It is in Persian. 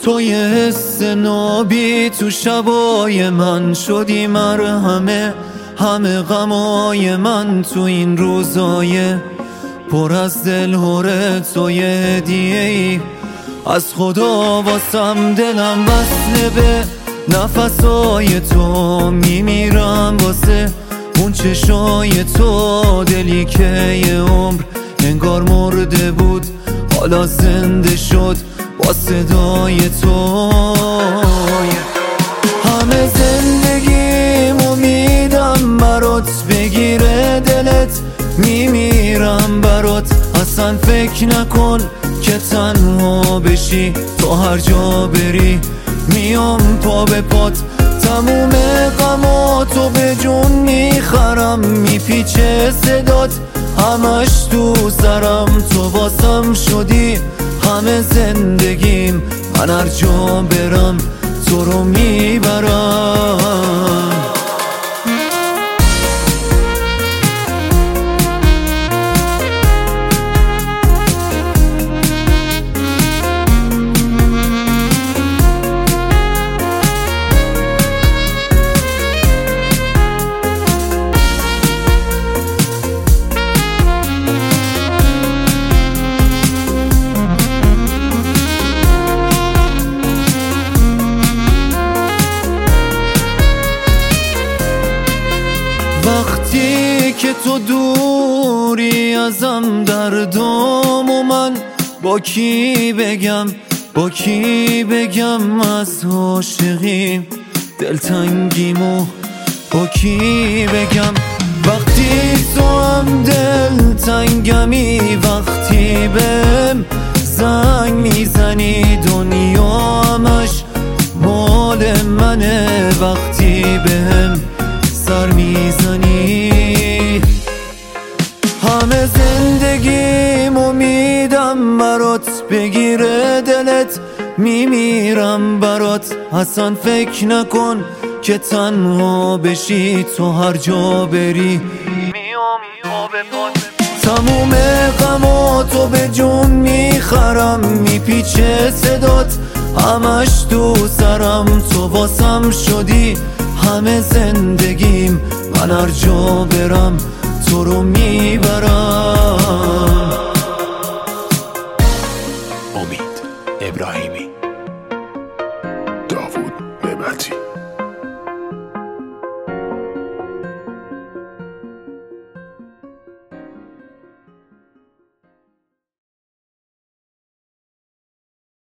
تو یه حس نابی تو شبای من شدی مرهمه همه غمای من تو این روزای پر از دلهوره. تو یه هدیه ای از خدا واسم، دلم وصله به نفسای تو، میمیرم واسه اون چشای تو. دلی که یه عمر انگار مرده بود حالا زنده شد با صدای تو. همه زندگیم امیدم برات بگیره دلت، میمیرم برات. اصلا فکر نکن که تنها بشی، تو هر جا بری میام پا به پات. تموم غماتو به جون میخرم، میپیچه صدات همش تو سرم. تو واسم شدی همه زندگیم، من هر جا برم تو رو میبرم. وقتی که تو دوری ازم دردام و من با کی بگم از عاشقیم دلتنگیمو با کی بگم. وقتی تو هم دلتنگمی، وقتی بهم زنگ میزنی دنیا همش مال منه. وقتی بهم سر میزنی همه زندگیم امیدم برات بگیره دلت، میمیرم برات. اصلا فکر نکن که تنها بشی، تو هر جا بری میام پا به پات. تموم غماتو به جون میخرم، میپیچه صدات همش تو سرم. تو واسم شدی همه زندگیم، من هر جا برم تو رو میبرم. امید ابراهیمی.